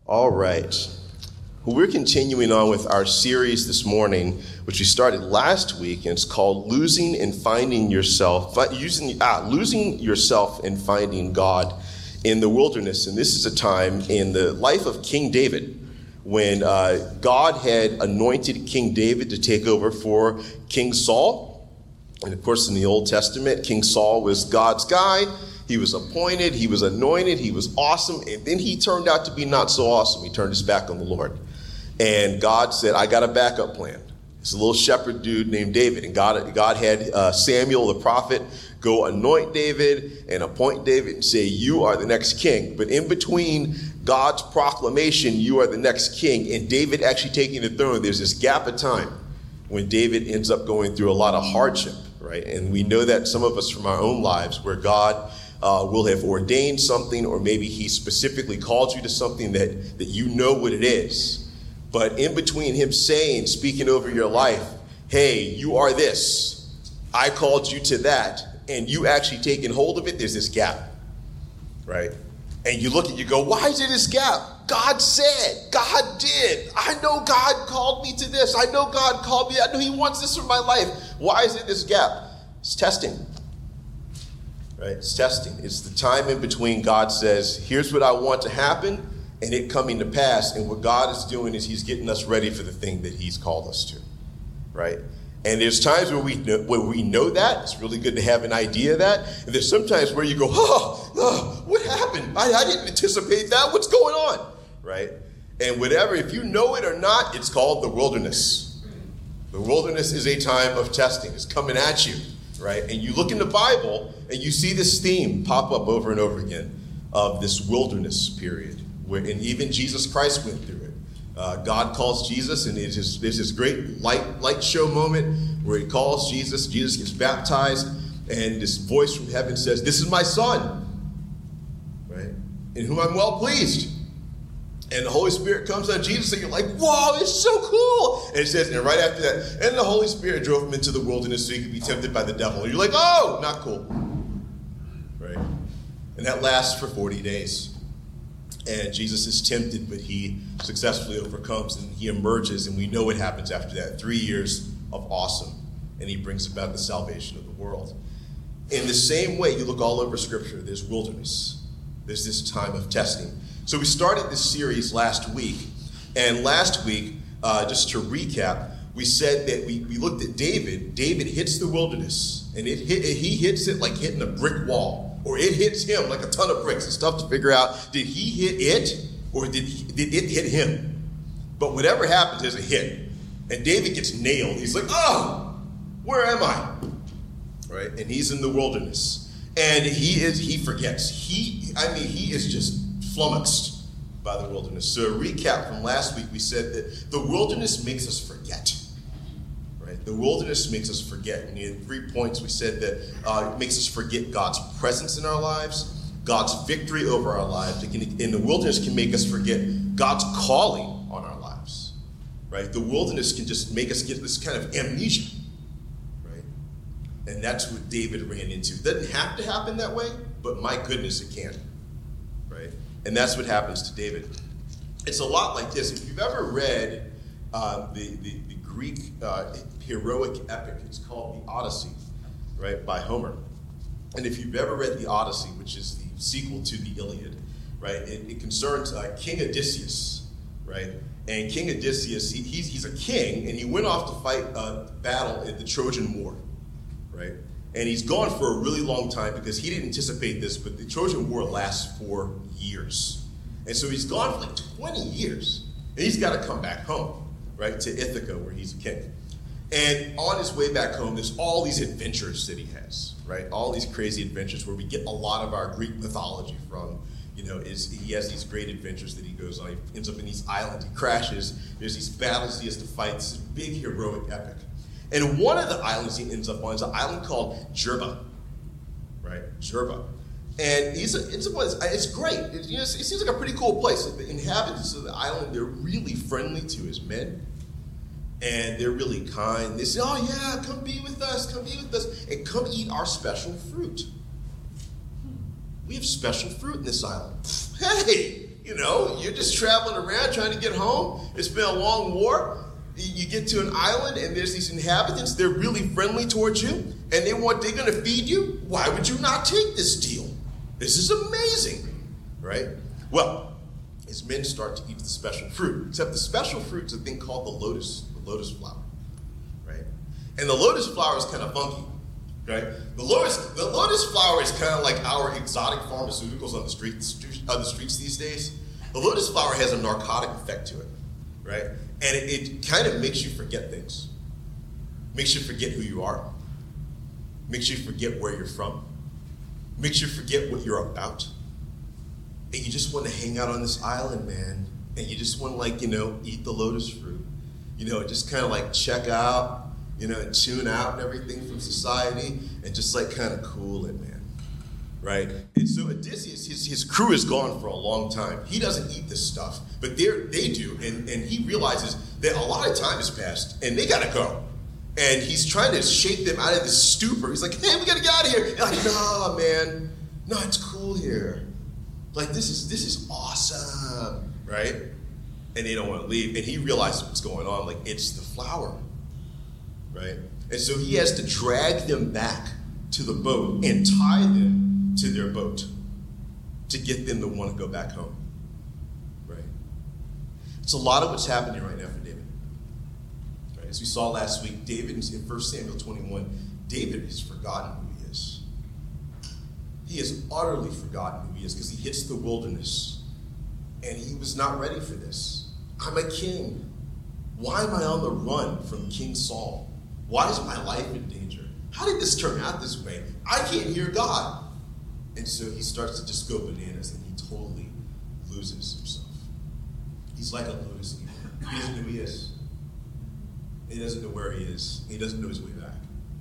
All right. Well, we're continuing on with our series this morning, which we started last week, and it's called Losing Yourself and Finding God in the Wilderness. And this is a time in the life of King David when God had anointed King David to take over for King Saul. And of course, in the Old Testament, King Saul was God's guy. He was appointed, he was anointed, he was awesome, and then he turned out to be not so awesome. He turned his back on the Lord. And God said, I got a backup plan. It's a little shepherd dude named David. And God had Samuel the prophet go anoint David and appoint David and say, you are the next king. But in between God's proclamation, you are the next king, and David actually taking the throne, there's this gap of time when David ends up going through a lot of hardship, right? And we know that some of us from our own lives where God will have ordained something, or maybe he specifically called you to something that you know what it is. But in between him speaking over your life, hey, you are this, I called you to that, and you actually taking hold of it, there's this gap, right? And you look and you go, why is there this gap? God said, God did. I know God called me to this. I know God called me. I know he wants this for my life. Why is there this gap? It's testing. Right? It's testing. It's the time in between God says, here's what I want to happen, and it coming to pass. And what God is doing is he's getting us ready for the thing that he's called us to. Right? And there's times where we know that. It's really good to have an idea of that. And there's sometimes where you go, what happened? I didn't anticipate that. What's going on? Right? And whatever, if you know it or not, it's called the wilderness. The wilderness is a time of testing. It's coming at you. Right? And you look in the Bible and you see this theme pop up over and over again of this wilderness period, and even Jesus Christ went through it. God calls Jesus, and there's this great light show moment where he calls Jesus. Jesus gets baptized, and this voice from heaven says, this is my son, right? In whom I'm well pleased. And the Holy Spirit comes on Jesus, and you're like, whoa, it's so cool. And it says, and right after that, and the Holy Spirit drove him into the wilderness so he could be tempted by the devil. And you're like, oh, not cool. Right? And that lasts for 40 days. And Jesus is tempted, but he successfully overcomes, and he emerges, and we know what happens after that. 3 years of awesome. And he brings about the salvation of the world. In the same way, you look all over Scripture, there's wilderness. There's this time of testing. So we started this series last week, and last week, just to recap, we said that we looked at David. David hits the wilderness, and he hits it like hitting a brick wall, or it hits him like a ton of bricks. It's tough to figure out, did he hit it, or did it hit him? But whatever happens, there's a hit, and David gets nailed. He's like, oh, where am I? Right? And he's in the wilderness, and he forgets. He is just flummoxed by the wilderness. So a recap from last week, we said that the wilderness makes us forget. Right? The wilderness makes us forget. And in 3 points, we said that it makes us forget God's presence in our lives, God's victory over our lives. In the wilderness can make us forget God's calling on our lives. Right? The wilderness can just make us get this kind of amnesia. Right? And that's what David ran into. It doesn't have to happen that way, but my goodness, it can. Right? And that's what happens to David. It's a lot like this. If you've ever read the Greek heroic epic, it's called the Odyssey, right, by Homer. And if you've ever read the Odyssey, which is the sequel to the Iliad, right, it concerns King Odysseus, right? And King Odysseus, he's a king, and he went off to fight a battle in the Trojan War, right? And he's gone for a really long time because he didn't anticipate this, but the Trojan War lasts 4 years. And so he's gone for like 20 years. And he's got to come back home, right, to Ithaca where he's a king. And on his way back home, there's all these adventures that he has, right? All these crazy adventures where we get a lot of our Greek mythology from. He has these great adventures that he goes on. He ends up in these islands. He crashes. There's these battles he has to fight. It's a big heroic epic. And one of the islands he ends up on is an island called Jerba, right? Jerba. And it's great. It seems like a pretty cool place. The inhabitants of the island, they're really friendly to his men. And they're really kind. They say, oh yeah, come be with us, and come eat our special fruit. We have special fruit in this island. Hey, You're just traveling around trying to get home. It's been a long war. You get to an island and there's these inhabitants. They're really friendly towards you and they're going to feed you. Why would you not take this deal? This is amazing, right? Well, his men start to eat the special fruit, except the special fruit is a thing called the lotus flower, right? And the lotus flower is kind of funky, right? The lotus flower is kind of like our exotic pharmaceuticals on the streets these days. The lotus flower has a narcotic effect to it, right? And it kind of makes you forget things. Makes you forget who you are. Makes you forget where you're from. Makes you forget what you're about. And you just want to hang out on this island, man. And you just want to, eat the lotus fruit. Just kind of check out, and tune out and everything from society and just kind of cool it, man. Right? And so Odysseus, his crew is gone for a long time. He doesn't eat this stuff, but they do. And he realizes that a lot of time has passed and they got to go. And he's trying to shake them out of this stupor. He's like, hey, we got to get out of here. And they're like, nah, man. No, it's cool here. This is awesome, right? And they don't want to leave. And he realizes what's going on. It's the flower, right? And so he has to drag them back to the boat and tie them to their boat to get them to want to go back home, right? It's a lot of what's happening right now for David. Right? As we saw last week, David, in 1 Samuel 21, David has forgotten who he is. He has utterly forgotten who he is because he hits the wilderness and he was not ready for this. I'm a king. Why am I on the run from King Saul? Why is my life in danger? How did this turn out this way? I can't hear God. And so he starts to just go bananas and he totally loses himself. He's like a lotus eater. He doesn't know who he is. He doesn't know where he is. He doesn't know his way back.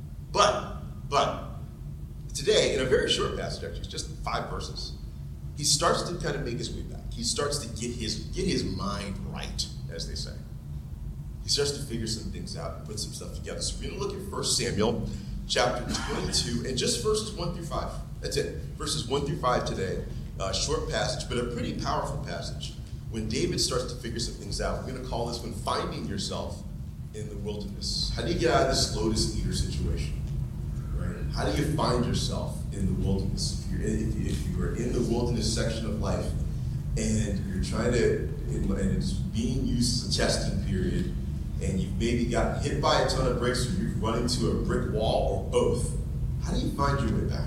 But today, in a very short passage, actually, just 5 verses, he starts to kind of make his way back. He starts to get his mind right, as they say. He starts to figure some things out and put some stuff together. So we're going to look at 1 Samuel chapter 22 and just verses 1 through 5. That's it. Verses 1 through 5 today. Short passage, but a pretty powerful passage. When David starts to figure some things out, we're going to call this one Finding Yourself in the Wilderness. How do you get out of this lotus eater situation? Right? How do you find yourself in the wilderness? If you're in the wilderness section of life and you're trying to, and it's being used as a testing period, and you've maybe gotten hit by a ton of bricks, or you've run into a brick wall, or both, how do you find your way back?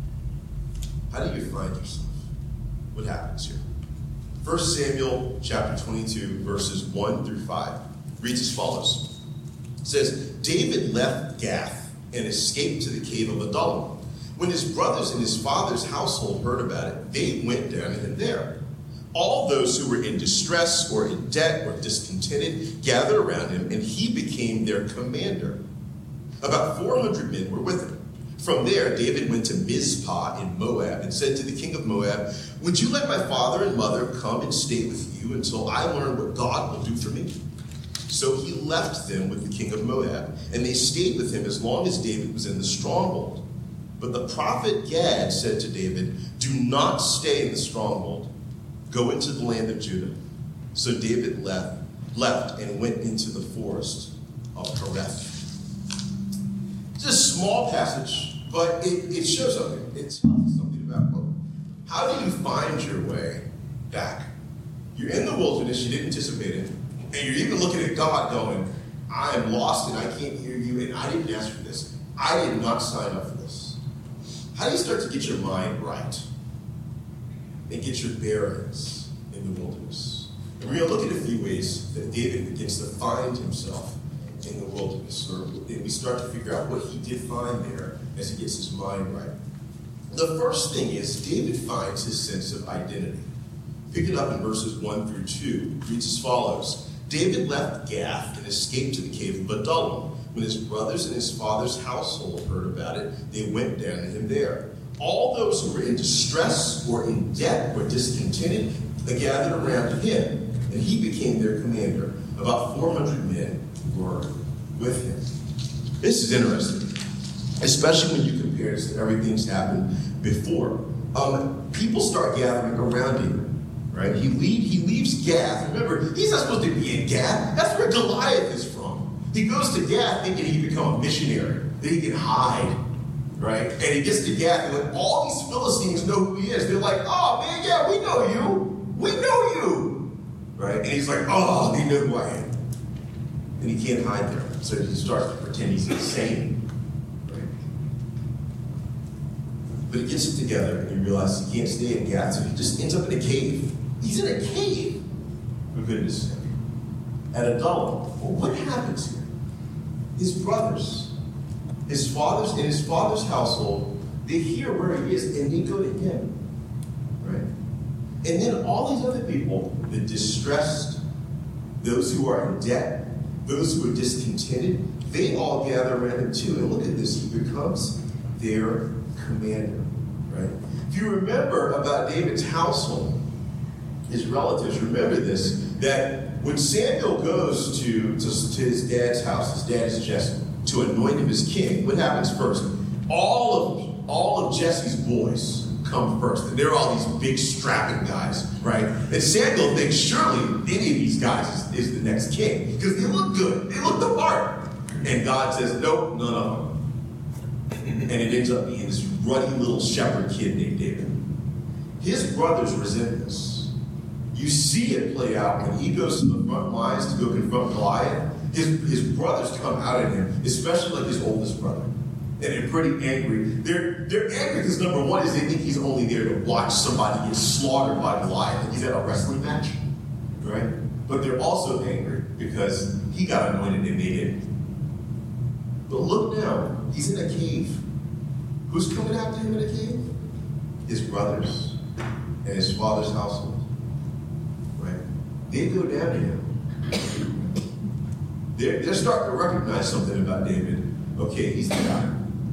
How do you find yourself? What happens here? 1 Samuel chapter 22, verses 1 through 5 reads as follows. It says, David left Gath and escaped to the cave of Adullam. When his brothers and his father's household heard about it, they went down to him there. All those who were in distress or in debt or discontented gathered around him, and he became their commander. About 400 men were with him. From there, David went to Mizpah in Moab and said to the king of Moab, would you let my father and mother come and stay with you until I learn what God will do for me? So he left them with the king of Moab, and they stayed with him as long as David was in the stronghold. But the prophet Gad said to David, do not stay in the stronghold. Go into the land of Judah. So David left and went into the forest of Hereth. It's a small passage, but it shows something. It tells us something about how do you find your way back? You're in the wilderness, you didn't anticipate it, and you're even looking at God going, I am lost and I can't hear you, and I didn't ask for this. I did not sign up for this. How do you start to get your mind right and get your bearings in the wilderness? And we're going to look at a few ways that David begins to find himself in the wilderness, or we start to figure out what he did find there as he gets his mind right. The first thing is David finds his sense of identity. Pick it up in verses 1 through 2. It reads as follows. David left Gath and escaped to the cave of Adullam. When his brothers and his father's household heard about it, they went down to him there. All those who were in distress or in debt or discontented gathered around him, and he became their commander. About 400 men were with him. This is interesting, especially when you compare this to everything that's happened before. People start gathering around him, right? He leaves Gath. Remember, he's not supposed to be in Gath. That's where Goliath is from. He goes to Gath thinking he can become a missionary, that he can hide, right? And he gets to Gath, and like, all these Philistines know who he is. They're like, oh, man, yeah, we know you. We know you, right? And he's like, oh, they know who I am. And he can't hide there. So he starts to pretend he's insane, right? But he gets it together, and he realizes he can't stay in Gath, so he just ends up in a cave. He's in a cave, for goodness sake. At Adullam. Well, what happens here? His brothers, in his father's household, they hear where he is, and they go to him, right? And then all these other people, the distressed, those who are in debt, those who are discontented, they all gather around him too. And look at this, he becomes their commander, right? If you remember about David's household, his relatives, remember this, that when Samuel goes to his dad's house, his dad is Jesse, to anoint him as king, what happens first? All of Jesse's boys come first. And they're all these big strapping guys, right? And Samuel thinks surely any of these guys is the next king because they look good. They look the part. And God says, nope, none of them. And it ends up being this ruddy little shepherd kid named David. His brothers resent this. You see it play out when he goes to the front lines to go confront Goliath. His brothers come out at him, especially like his oldest brother. And they're pretty angry. They're angry because number one is they think he's only there to watch somebody get slaughtered by Goliath. And he's at a wrestling match, right? But they're also angry because he got anointed and they didn't. But look now, he's in a cave. Who's coming after him in a cave? His brothers and his father's household. Right? They go down to him. They're starting to recognize something about David. Okay, he's the guy.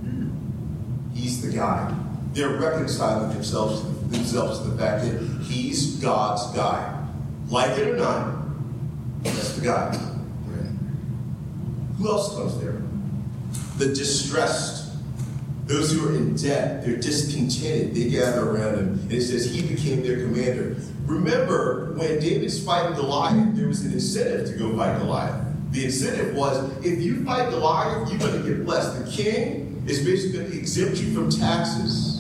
He's the guy. They're reconciling themselves to the fact that he's God's guy. Like it or not, that's the guy. Right? Who else comes there? The distressed, those who are in debt, they're discontented, they gather around him. And it says he became their commander. Remember, when David's fighting Goliath, there was an incentive to go fight Goliath. The incentive was, if you fight Goliath, you're going to get blessed. The king is basically going to exempt you from taxes.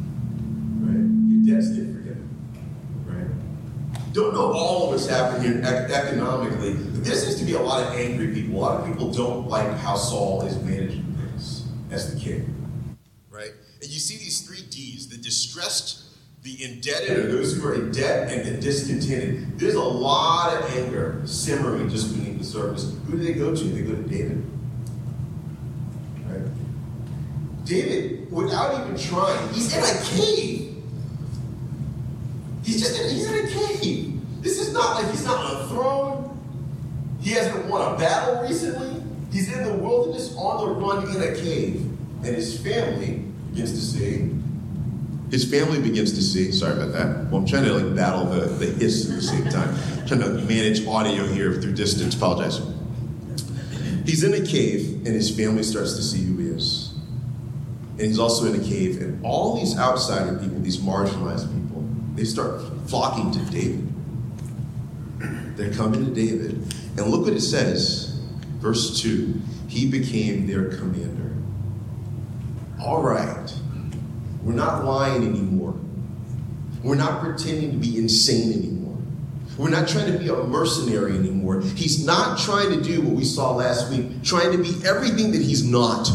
Right? Your debts get forgiven. Right? Don't know all of what's happening here economically, but there seems to be a lot of angry people. A lot of people don't like how Saul is managing things as the king. Right? And you see these 3 Ds, the distressed, the indebted, or those who are in debt, and the discontented. There's a lot of anger simmering just beneath the surface. Who do they go to? They go to David. Right? David, without even trying, he's in a cave. He's in a cave. This is not like he's not on a throne. He hasn't won a battle recently. He's in the wilderness on the run in a cave. And his family begins to see, sorry about that. Well, I'm trying to battle the hiss at the same time. I'm trying to manage audio here through distance. Apologize. He's in a cave, and his family starts to see who he is. And he's also in a cave, and all these outsider people, these marginalized people, they start flocking to David. They're coming to David. And look what it says, verse 2. He became their commander. All right. We're not lying anymore. We're not pretending to be insane anymore. We're not trying to be a mercenary anymore. He's not trying to do what we saw last week, trying to be everything that he's not.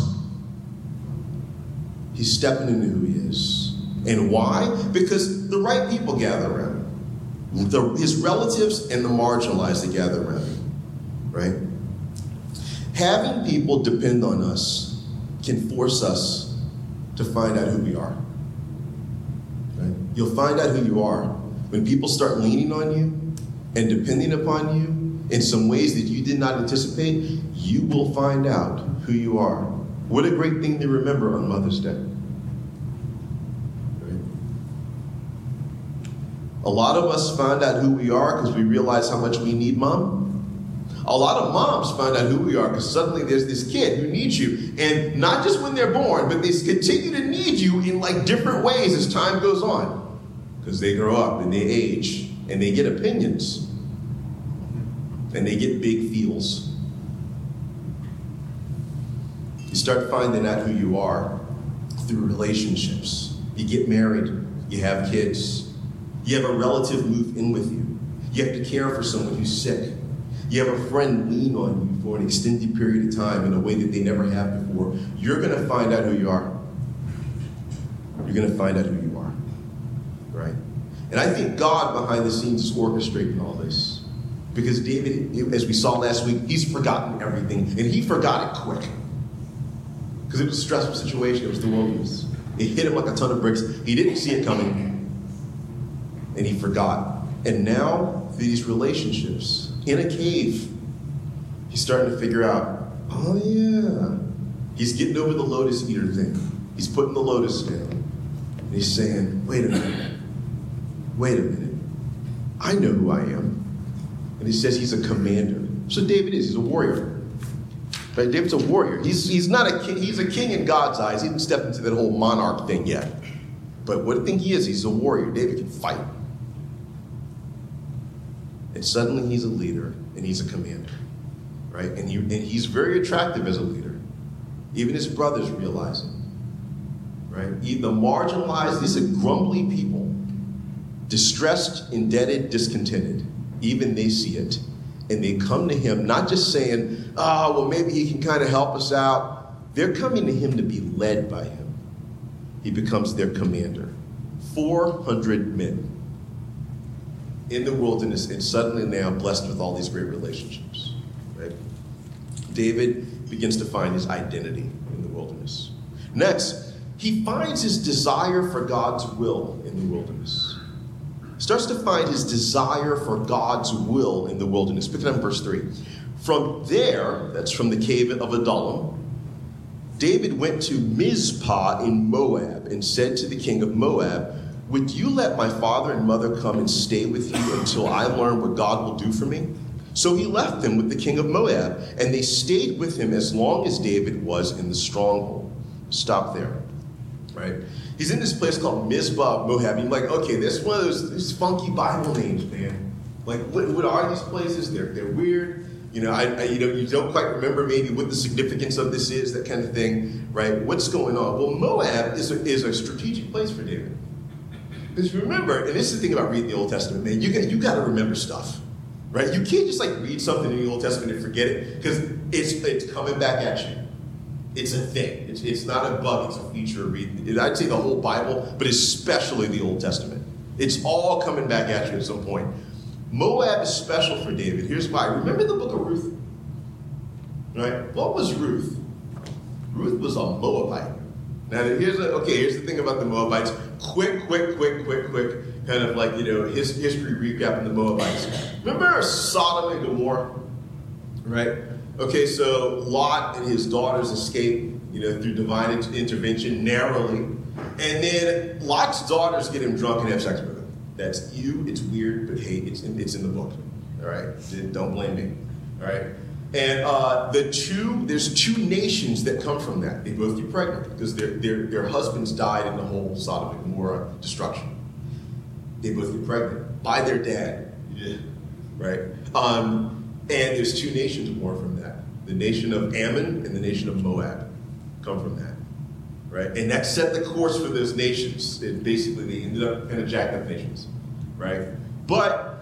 He's stepping into who he is. And why? Because the right people gather around him. His relatives and the marginalized, they gather around him. Right? Having people depend on us can force us to find out who we are. Right? You'll find out who you are when people start leaning on you and depending upon you in some ways that you did not anticipate. You will find out who you are. What a great thing to remember on Mother's Day. Right? A lot of us find out who we are because we realize how much we need Mom. A lot of moms find out who we are because suddenly there's this kid who needs you. And not just when they're born, but they continue to need you in different ways as time goes on. Because they grow up and they age. and they get opinions, and they get big feels. You start finding out who you are through relationships. You get married, you have kids, you have a relative move in with you. You have to care for someone who's sick. You have a friend lean on you for an extended period of time in a way that they never have before. You're going to find out who you are. You're going to find out who you are, right? And I think God behind the scenes is orchestrating all this. Because David, as we saw last week, he's forgotten everything, and he forgot it quick. Because it was a stressful situation. It was the wilderness. It hit him like a ton of bricks. He didn't see it coming, and he forgot. And now, through these relationships, in a cave, he's starting to figure out, oh yeah, he's getting over the lotus eater thing. He's putting the lotus down. And he's saying, wait a minute. I know who I am. And he says he's a commander. So David is. He's a warrior. Right? David's a warrior. He's not a king. He's a king in God's eyes. He didn't step into that whole monarch thing yet. But what I think he is, he's a warrior. David can fight. And suddenly he's a leader and he's a commander. Right? And he's very attractive as a leader. Even his brothers realize it. Right? The marginalized, these are grumbly people. Distressed, indebted, discontented. Even they see it. And they come to him, not just saying, oh, well, maybe he can kind of help us out. They're coming to him to be led by him. He becomes their commander. 400 men in the wilderness, and suddenly now blessed with all these great relationships. Right? David begins to find his identity in the wilderness. Next, he finds his desire for God's will in the wilderness. Starts to find his desire for God's will in the wilderness. Pick it up in verse 3. From there, that's from the cave of Adullam, David went to Mizpah in Moab and said to the king of Moab, would you let my father and mother come and stay with you until I learn what God will do for me? So he left them with the king of Moab, and they stayed with him as long as David was in the stronghold. Stop there, right? He's in this place called Mizpah, Moab. You're like, okay, this is one of those funky Bible names, man. Like, what are these places? They're weird. You don't quite remember maybe what the significance of this is, that kind of thing, right? What's going on? Well, Moab is a strategic place for David. Because remember, and this is the thing about reading the Old Testament, man, you got to remember stuff, right? You can't just read something in the Old Testament and forget it, because it's coming back at you. It's a thing. It's not a bug. It's a feature of reading. I'd say the whole Bible, but especially the Old Testament. It's all coming back at you at some point. Moab is special for David. Here's why. Remember the book of Ruth? Right? What was Ruth? Ruth was a Moabite. Now, here's the thing about the Moabites. Quick, kind of history recap on the Moabites. Remember Sodom and Gomorrah? Right? Okay, so Lot and his daughters escape, through divine intervention narrowly. And then Lot's daughters get him drunk and have sex with him. That's it's weird, but hey, it's in the book. All right? Don't blame me. All right? And there's two nations that come from that. They both get pregnant because their husbands died in the whole Sodom and Gomorrah destruction. They both get pregnant by their dad. Right? And there's two nations born from that. The nation of Ammon and the nation of Moab come from that. Right? And that set the course for those nations. Basically, they ended up kind of jacked up nations. Right? But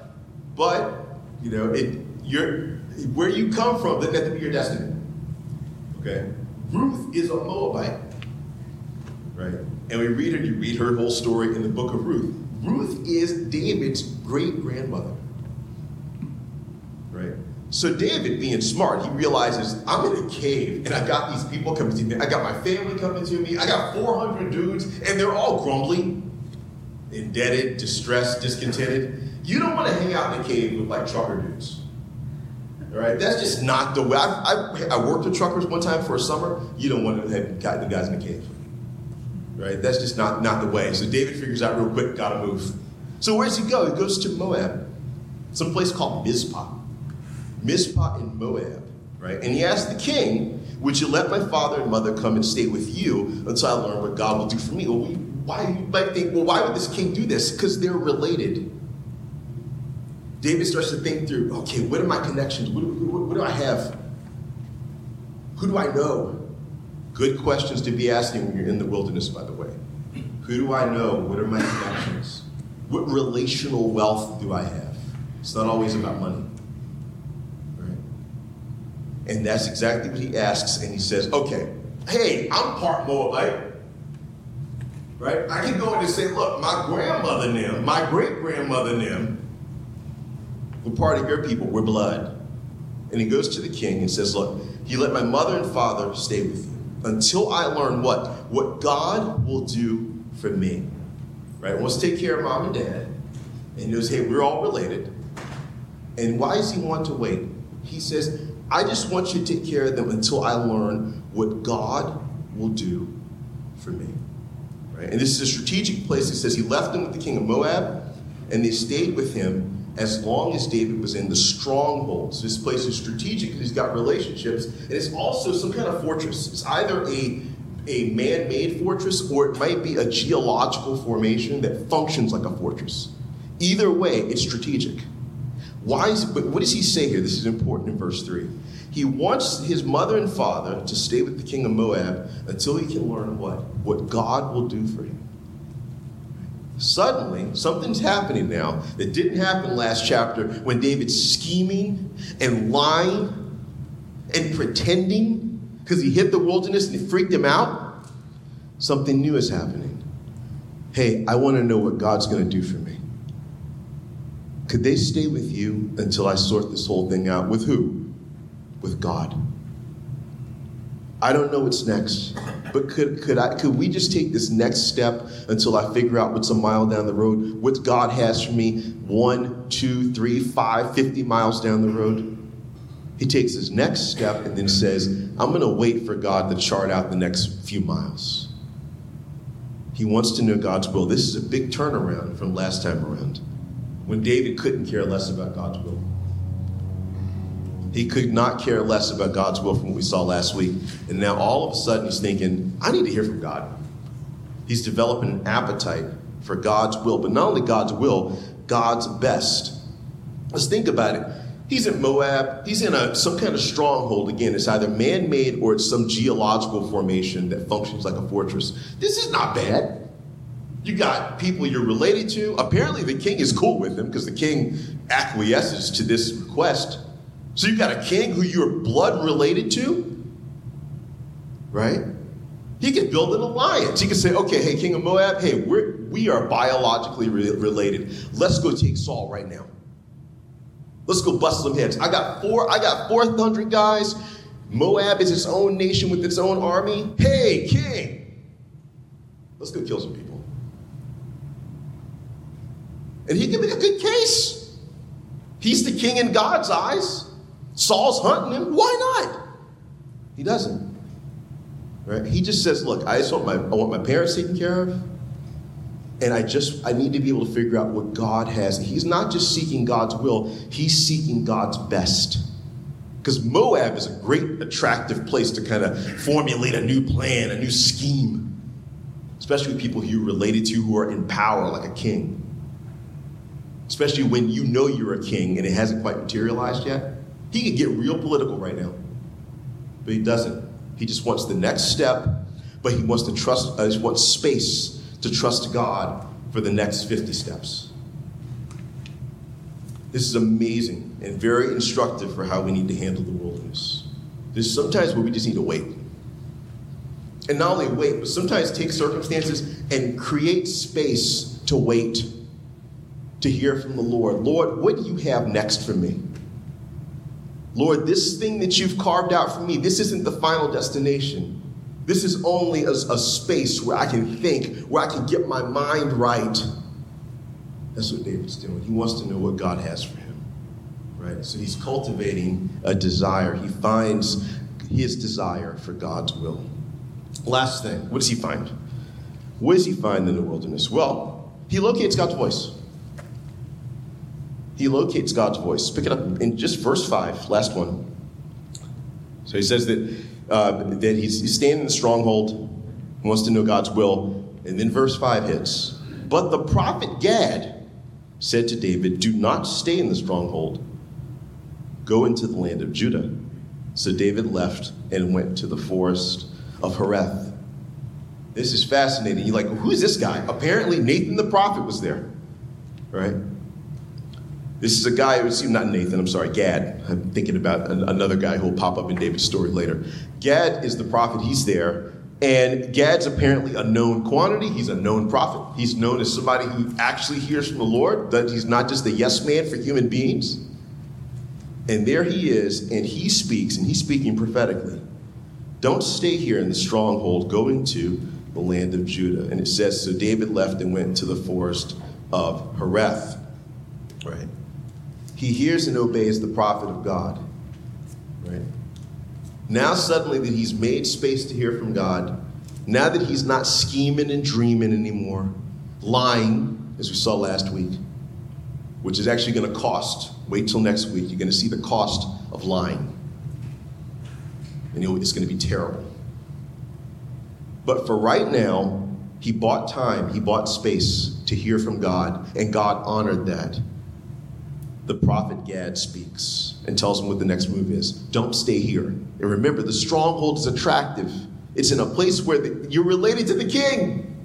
where you come from doesn't have to be your destiny. Okay? Ruth is a Moabite. Right? And you read her whole story in the book of Ruth. Ruth is David's great-grandmother. Right? So David, being smart, he realizes, I'm in a cave, and I got these people coming to me. I got my family coming to me. I got 400 dudes, and they're all grumbly, indebted, distressed, discontented. You don't want to hang out in a cave with trucker dudes. All right? That's just not the way. I worked with truckers one time for a summer. You don't want to have the guys in the cave. Right? That's just not the way. So David figures out real quick, gotta move. So where does he go? He goes to Moab, some place called Mizpah. Mizpah in Moab, right? And he asked the king, would you let my father and mother come and stay with you until I learn what God will do for me? Well, you might think, why would this king do this? Because they're related. David starts to think through, okay, what are my connections? What do I have? Who do I know? Good questions to be asking when you're in the wilderness, by the way. Who do I know? What are my connections? What relational wealth do I have? It's not always about money. Right? And that's exactly what he asks. And he says, okay, hey, I'm part Moabite. Right? I can go in and say, look, my grandmother and them, my great-grandmother and them, we're part of your people. We're blood. And he goes to the king and says, look, he let my mother and father stay with you until I learn what? What God will do for me. Right? He wants to take care of mom and dad. And he knows, hey, we're all related. And why does he want to wait? He says, I just want you to take care of them until I learn what God will do for me. Right? And this is a strategic place. He says he left them with the king of Moab, and they stayed with him as long as David was in the strongholds. This place is strategic because he's got relationships, and it's also some kind of fortress. It's either a man-made fortress, or it might be a geological formation that functions like a fortress. Either way, it's strategic. But what does he say here? This is important in verse 3. He wants his mother and father to stay with the king of Moab until he can learn what? What God will do for him. Suddenly, something's happening now that didn't happen last chapter when David's scheming and lying and pretending because he hit the wilderness and it freaked him out. Something new is happening. Hey, I want to know what God's going to do for me. Could they stay with you until I sort this whole thing out? With who? With God. I don't know what's next, but could we just take this next step until I figure out what's a mile down the road, what God has for me 1, 2, 3, 5, 50 miles down the road? He takes his next step and then says, I'm going to wait for God to chart out the next few miles. He wants to know God's will. This is a big turnaround from last time around, when David couldn't care less about God's will. He could not care less about God's will from what we saw last week. And now all of a sudden he's thinking, I need to hear from God. He's developing an appetite for God's will, but not only God's will, God's best. Let's think about it. He's in Moab. He's in some kind of stronghold. Again, it's either man-made or it's some geological formation that functions like a fortress. This is not bad. You got people you're related to. Apparently the king is cool with him because the king acquiesces to this request. So you've got a king who you're blood related to, right? He could build an alliance. He could say, okay, hey, king of Moab, hey, we are biologically related. Let's go take Saul right now. Let's go bust some heads. I got 400 guys. Moab is its own nation with its own army. Hey, king, let's go kill some people. And he can make a good case. He's the king in God's eyes. Saul's hunting him. Why not? He doesn't. Right? He just says, look, I want my parents taken care of. And I need to be able to figure out what God has. He's not just seeking God's will. He's seeking God's best. Because Moab is a great, attractive place to kind of formulate a new plan, a new scheme. Especially with people you're related to who are in power like a king. Especially when you know you're a king and it hasn't quite materialized yet. He could get real political right now, but he doesn't. He just wants the next step, but he wants to trust. He wants space to trust God for the next 50 steps. This is amazing and very instructive for how we need to handle the wilderness. There's sometimes where we just need to wait. And not only wait, but sometimes take circumstances and create space to wait, to hear from the Lord. Lord, what do you have next for me? Lord, this thing that you've carved out for me, this isn't the final destination. This is only a space where I can think, where I can get my mind right. That's what David's doing. He wants to know what God has for him, right? So he's cultivating a desire. He finds his desire for God's will. Last thing, what does he find? What does he find in the wilderness? Well, he locates God's voice. He locates God's voice. Pick it up in just verse 5, last one. So he says that he's standing in the stronghold, wants to know God's will, and then verse 5 hits. But the prophet Gad said to David, "Do not stay in the stronghold. Go into the land of Judah." So David left and went to the forest of Hereth. This is fascinating. You're like, who is this guy? Apparently Nathan the prophet was there, right? This is a guy, not Nathan, I'm sorry, Gad. I'm thinking about another guy who will pop up in David's story later. Gad is the prophet, he's there. And Gad's apparently a known quantity. He's a known prophet. He's known as somebody who actually hears from the Lord, that he's not just a yes man for human beings. And there he is, and he speaks, and he's speaking prophetically. Don't stay here in the stronghold, go into the land of Judah. And it says, so David left and went to the forest of Hereth. Right? He hears and obeys the prophet of God. Right? Now suddenly that he's made space to hear from God, now that he's not scheming and dreaming anymore, lying, as we saw last week, which is actually going to cost, wait till next week, you're going to see the cost of lying. And it's going to be terrible. But for right now, he bought time, he bought space to hear from God, and God honored that. The prophet Gad speaks and tells him what the next move is. Don't stay here. And remember, the stronghold is attractive. It's in a place where you're related to the king.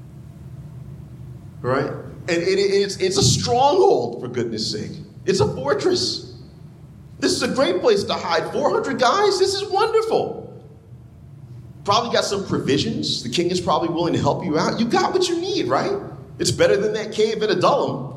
Right? And it's a stronghold, for goodness sake. It's a fortress. This is a great place to hide. 400 guys? This is wonderful. Probably got some provisions. The king is probably willing to help you out. You got what you need, right? It's better than that cave at Adullam.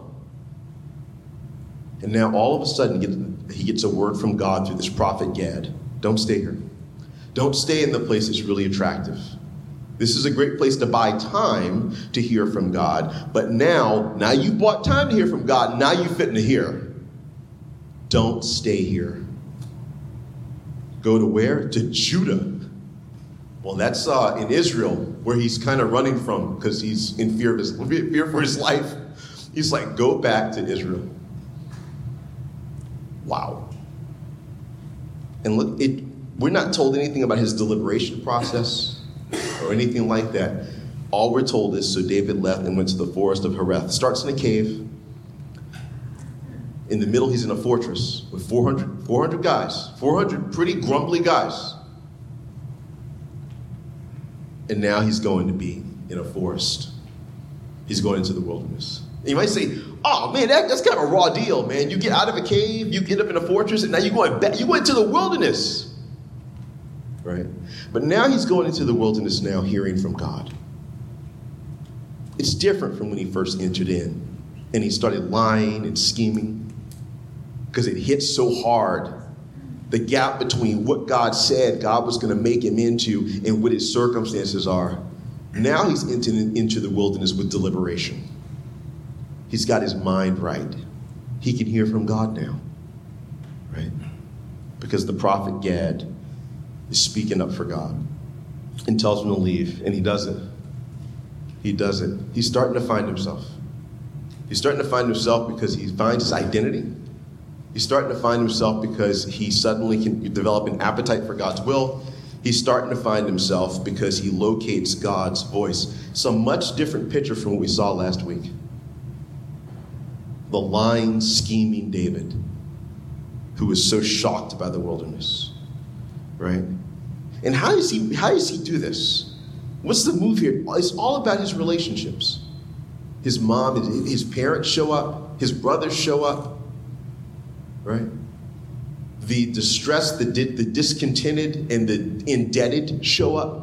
And now all of a sudden he gets a word from God through this prophet Gad. Don't stay here. Don't stay in the place that's really attractive. This is a great place to buy time to hear from God. But now you've bought time to hear from God. Now you're fitting to hear. Don't stay here. Go to where? To Judah. Well, that's in Israel, where he's kind of running from because he's in fear for his life. He's like, go back to Israel. Wow. And look, we're not told anything about his deliberation process or anything like that. All we're told is, so David left and went to the forest of Hereth. Starts in a cave. In the middle, he's in a fortress with 400 guys, 400 pretty grumbly guys. And now he's going to be in a forest. He's going into the wilderness. And you might say, oh man, that's kind of a raw deal, man. You get out of a cave, you get up in a fortress, and now you're going back. You went to the wilderness. Right? But now he's going into the wilderness now, hearing from God. It's different from when he first entered in. And he started lying and scheming. Because it hit so hard. The gap between what God said God was going to make him into and what his circumstances are. Now he's entered into the wilderness with deliberation. He's got his mind right. He can hear from God now. Right? Because the prophet Gad is speaking up for God and tells him to leave, and he doesn't. He doesn't. He's starting to find himself. He's starting to find himself because he finds his identity. He's starting to find himself because he suddenly can develop an appetite for God's will. He's starting to find himself because he locates God's voice. It's a much different picture from what we saw last week. The lying, scheming David, who was so shocked by the wilderness, right? And how does he do this? What's the move here? It's all about his relationships. His mom, his parents show up, his brothers show up, right? The distressed, the discontented, and the indebted show up.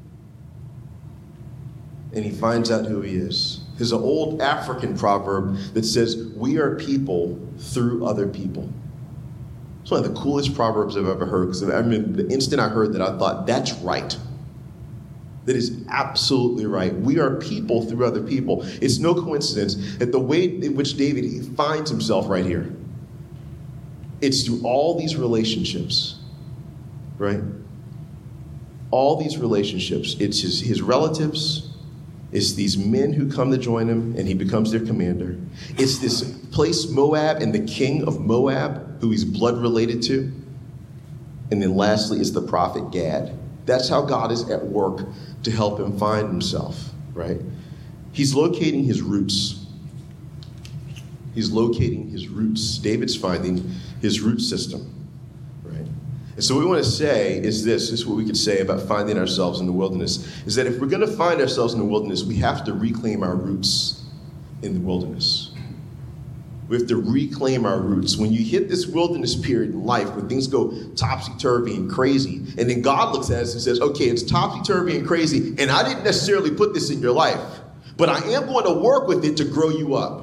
And he finds out who he is. There's an old African proverb that says, we are people through other people. It's one of the coolest proverbs I've ever heard, because I mean, the instant I heard that, I thought, that's right. That is absolutely right. We are people through other people. It's no coincidence that the way in which David finds himself right here, it's through all these relationships, right? All these relationships. It's his relatives. It's these men who come to join him, and he becomes their commander. It's this place, Moab, and the king of Moab, who he's blood related to. And then lastly is the prophet Gad. That's how God is at work to help him find himself, right? He's locating his roots. He's locating his roots. David's finding his root system, right? And so what we want to say is this is what we could say about finding ourselves in the wilderness, is that if we're going to find ourselves in the wilderness, we have to reclaim our roots in the wilderness. We have to reclaim our roots. When you hit this wilderness period in life, when things go topsy-turvy and crazy, and then God looks at us and says, okay, it's topsy-turvy and crazy, and I didn't necessarily put this in your life, but I am going to work with it to grow you up.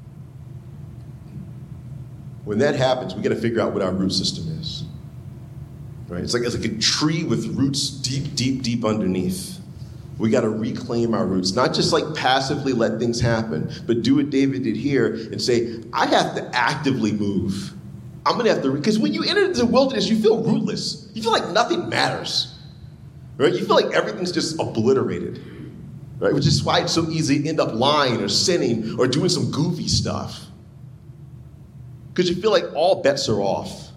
When that happens, we got to figure out what our root system is. Right? It's like a tree with roots deep, deep, deep underneath. We got to reclaim our roots, not just like passively let things happen, but do what David did here and say, I have to actively move. I'm going to have to, because when you enter the wilderness, you feel rootless. You feel like nothing matters. Right? You feel like everything's just obliterated. Right? Which is why it's so easy to end up lying or sinning or doing some goofy stuff. Because you feel like all bets are off.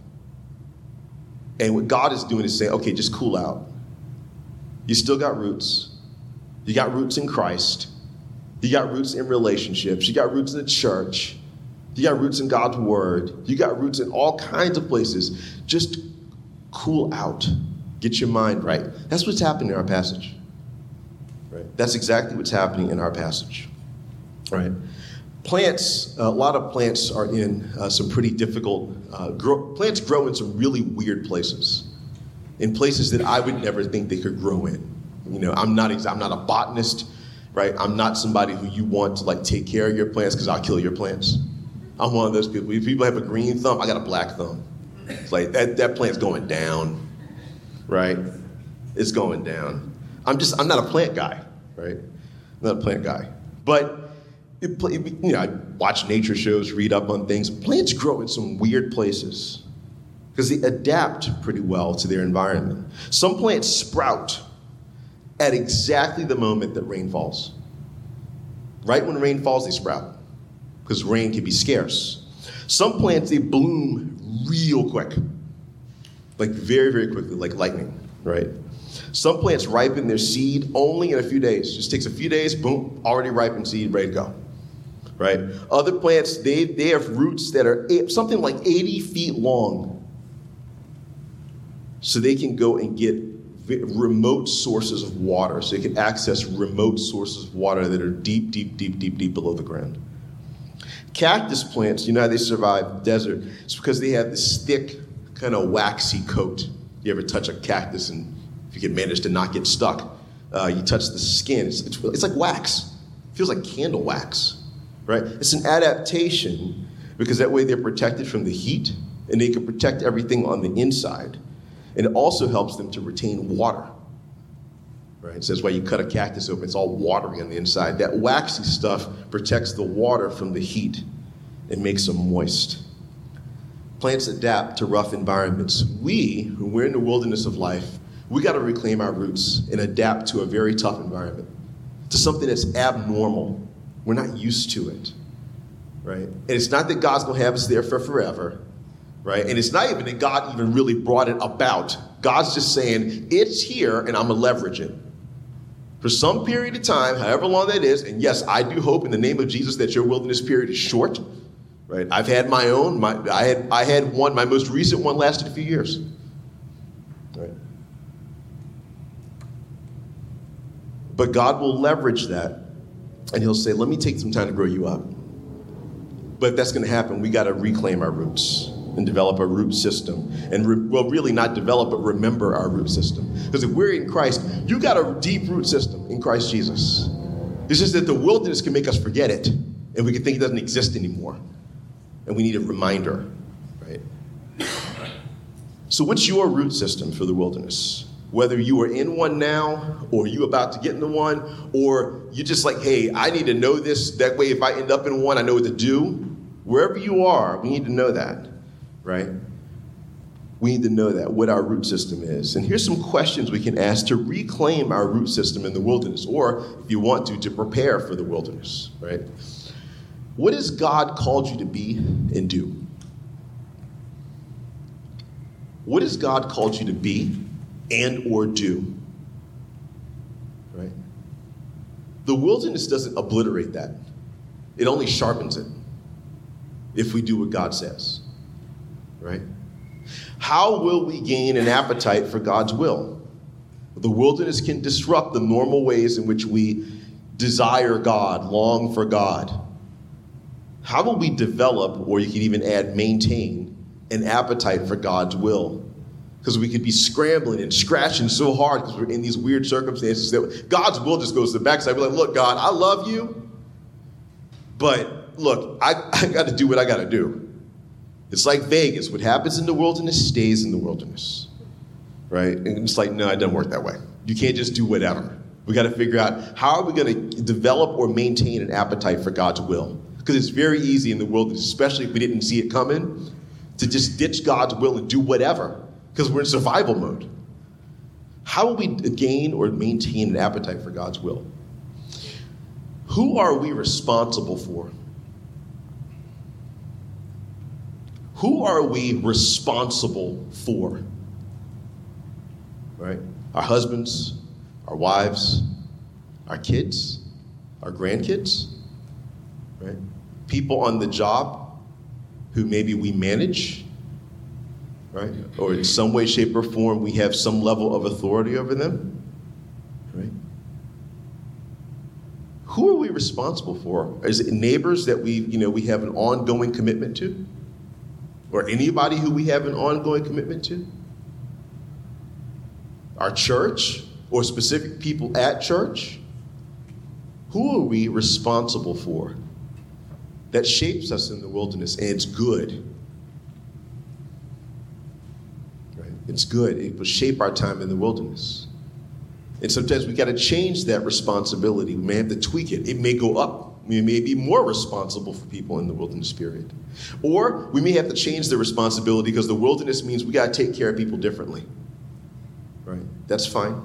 And what God is doing is saying, okay, just cool out. You still got roots. You got roots in Christ. You got roots in relationships. You got roots in the church. You got roots in God's word. You got roots in all kinds of places. Just cool out. Get your mind right. That's what's happening in our passage. Right? That's exactly what's happening in our passage. Right? Plants, a lot of plants are in some pretty difficult, plants grow in some really weird places. In places that I would never think they could grow in. You know, I'm not a botanist, right? I'm not somebody who you want to like take care of your plants because I'll kill your plants. I'm one of those people. If people have a green thumb, I got a black thumb. It's like that plant's going down, right? It's going down. I'm not a plant guy, right? I'm not a plant guy. But, I watch nature shows, read up on things. Plants grow in some weird places because they adapt pretty well to their environment. Some plants sprout at exactly the moment that rain falls. Right when rain falls, they sprout because rain can be scarce. Some plants, they bloom real quick, like very, very quickly, like lightning, right? Some plants ripen their seed only in a few days. Just takes a few days, boom, already ripened seed, ready to go, right? Other plants, they have roots that are something like 80 feet long. So they can go and get remote sources of water. So they can access remote sources of water that are deep, deep, deep, deep, deep below the ground. Cactus plants, you know how they survive the desert? It's because they have this thick, kind of waxy coat. You ever touch a cactus and if you can manage to not get stuck, you touch the skin. It's like wax. It feels like candle wax, right? It's an adaptation because that way they're protected from the heat and they can protect everything on the inside. And it also helps them to retain water, right? So that's why you cut a cactus open, it's all watery on the inside. That waxy stuff protects the water from the heat and makes them moist. Plants adapt to rough environments. We're in the wilderness of life, we got to reclaim our roots and adapt to a very tough environment, to something that's abnormal. We're not used to it, right? And it's not that God's going to have us there for forever, right? And it's not even that God even really brought it about. God's just saying, it's here and I'm going to leverage it for some period of time, however long that is. And yes, I do hope in the name of Jesus that your wilderness period is short, right? I've had my own. I had one. My most recent one lasted a few years, right? But God will leverage that and he'll say, let me take some time to grow you up. But if that's going to happen, we got to reclaim our roots and develop a root system. And really not develop, but remember our root system. Because if we're in Christ, you got a deep root system in Christ Jesus. It's just that the wilderness can make us forget it. And we can think it doesn't exist anymore. And we need a reminder, right? So what's your root system for the wilderness? Whether you are in one now, or you about to get into one, or you're just like, hey, I need to know this. That way if I end up in one, I know what to do. Wherever you are, we need to know that. Right? We need to know that, what our root system is. And here's some questions we can ask to reclaim our root system in the wilderness, or if you want to prepare for the wilderness, right? What has God called you to be and do? What has God called you to be and or do? Right? The wilderness doesn't obliterate that. It only sharpens it. if we do what God says, right? How will we gain an appetite for God's will? The wilderness can disrupt the normal ways in which we desire God, long for God. How will we develop, or you can even add maintain, an appetite for God's will? Because we could be scrambling and scratching so hard because we're in these weird circumstances that God's will just goes to the backside. We're like, look, God, I love you, but look, I got to do what I got to do. It's like Vegas. What happens in the wilderness stays in the wilderness, right? And it's like, no, it doesn't work that way. You can't just do whatever. We got to figure out how are we going to develop or maintain an appetite for God's will? Because it's very easy in the wilderness, especially if we didn't see it coming, to just ditch God's will and do whatever because we're in survival mode. How will we gain or maintain an appetite for God's will? Who are we responsible for? Who are we responsible for? Right? Our husbands, our wives, our kids, our grandkids, right? People on the job who maybe we manage, right? Or in some way, shape, or form, we have some level of authority over them, right? Who are we responsible for? Is it neighbors that we have an ongoing commitment to? Or anybody who we have an ongoing commitment to? Our church or specific people at church? Who are we responsible for? That shapes us in the wilderness, and it's good. Right? It's good. It will shape our time in the wilderness. And sometimes we got to change that responsibility. We may have to tweak it. It may go up. We may be more responsible for people in the wilderness period. Or we may have to change the responsibility because the wilderness means we got to take care of people differently. Right? That's fine.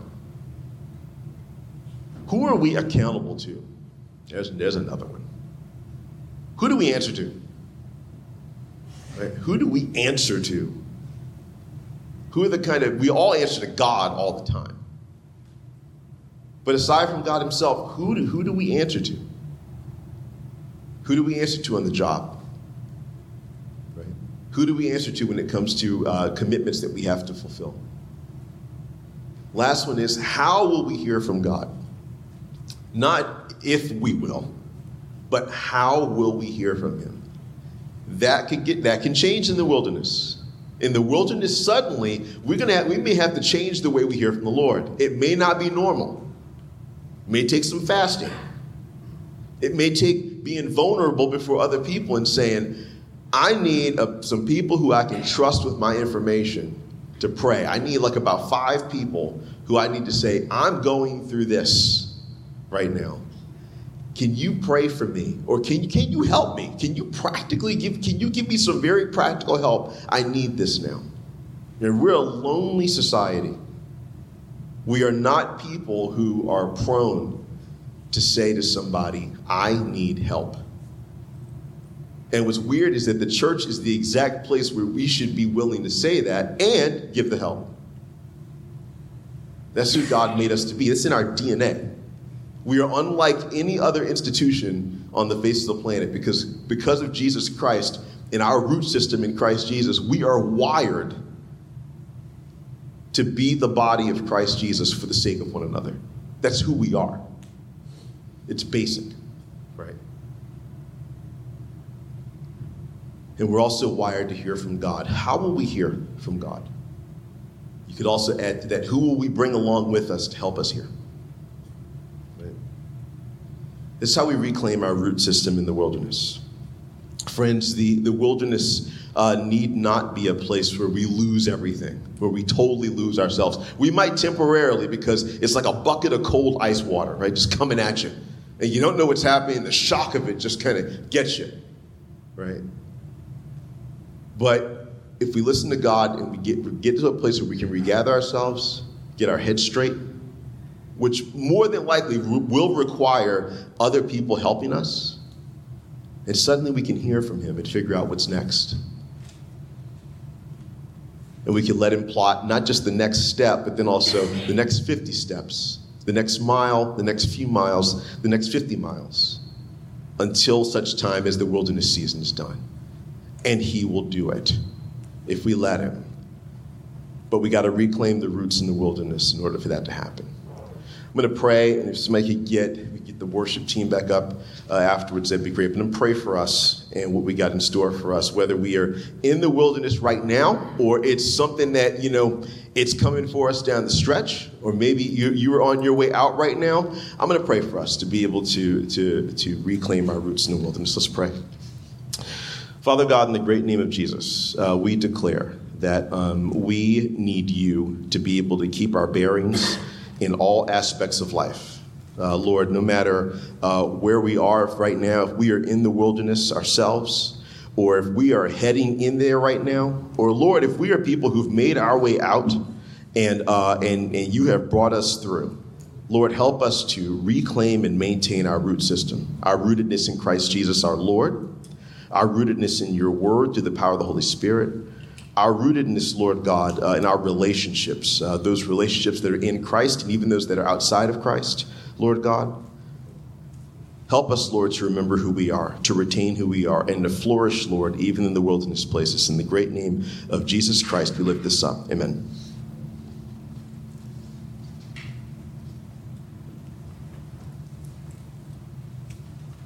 Who are we accountable to? There's another one. Who do we answer to? Right? Who do we answer to? Who are we all answer to God all the time. But aside from God himself, who do we answer to? Who do we answer to on the job? Right? Who do we answer to when it comes to commitments that we have to fulfill? Last one is, how will we hear from God? Not if we will, but how will we hear from him? That can change in the wilderness. In the wilderness, suddenly, we may have to change the way we hear from the Lord. It may not be normal. It may take some fasting. It may take being vulnerable before other people and saying, I need some people who I can trust with my information to pray. I need about 5 people who I need to say, I'm going through this right now. Can you pray for me? Or can you help me? Can you give me some very practical help? I need this now. And we're a lonely society. We are not people who are prone to say to somebody, I need help. And what's weird is that the church is the exact place where we should be willing to say that and give the help. That's who God made us to be. It's in our DNA. We are unlike any other institution on the face of the planet because of Jesus Christ and our root system in Christ Jesus, we are wired to be the body of Christ Jesus for the sake of one another. That's who we are. It's basic, right? And we're also wired to hear from God. How will we hear from God? You could also add to that, who will we bring along with us to help us hear? Right? This is how we reclaim our root system in the wilderness. Friends, the wilderness need not be a place where we lose everything, where we totally lose ourselves. We might temporarily because it's like a bucket of cold ice water, right? Just coming at you. And you don't know what's happening. The shock of it just kind of gets you, right? But if we listen to God and we get to a place where we can regather ourselves, get our heads straight, which more than likely will require other people helping us, and suddenly we can hear from him and figure out what's next. And we can let him plot not just the next step, but then also the next 50 steps, the next mile, the next few miles, the next 50 miles, until such time as the wilderness season is done. and he will do it if we let him. But we got to reclaim the roots in the wilderness in order for that to happen. I'm going to pray, and if somebody could get the worship team back up afterwards, that'd be great. But I'm going to pray for us and what we got in store for us, whether we are in the wilderness right now or it's something that, it's coming for us down the stretch, or maybe you are on your way out right now. I'm going to pray for us to be able to reclaim our roots in the wilderness. Let's pray. Father God, in the great name of Jesus, we declare that we need you to be able to keep our bearings in all aspects of life. Lord, no matter where we are right now, if we are in the wilderness ourselves, or if we are heading in there right now, or Lord, if we are people who've made our way out and you have brought us through, Lord, help us to reclaim and maintain our root system, our rootedness in Christ Jesus our Lord, our rootedness in your word through the power of the Holy Spirit, our rootedness, Lord God, in our relationships, those relationships that are in Christ and even those that are outside of Christ, Lord God. Help us, Lord, to remember who we are, to retain who we are, and to flourish, Lord, even in the wilderness places. In the great name of Jesus Christ, we lift this up. Amen.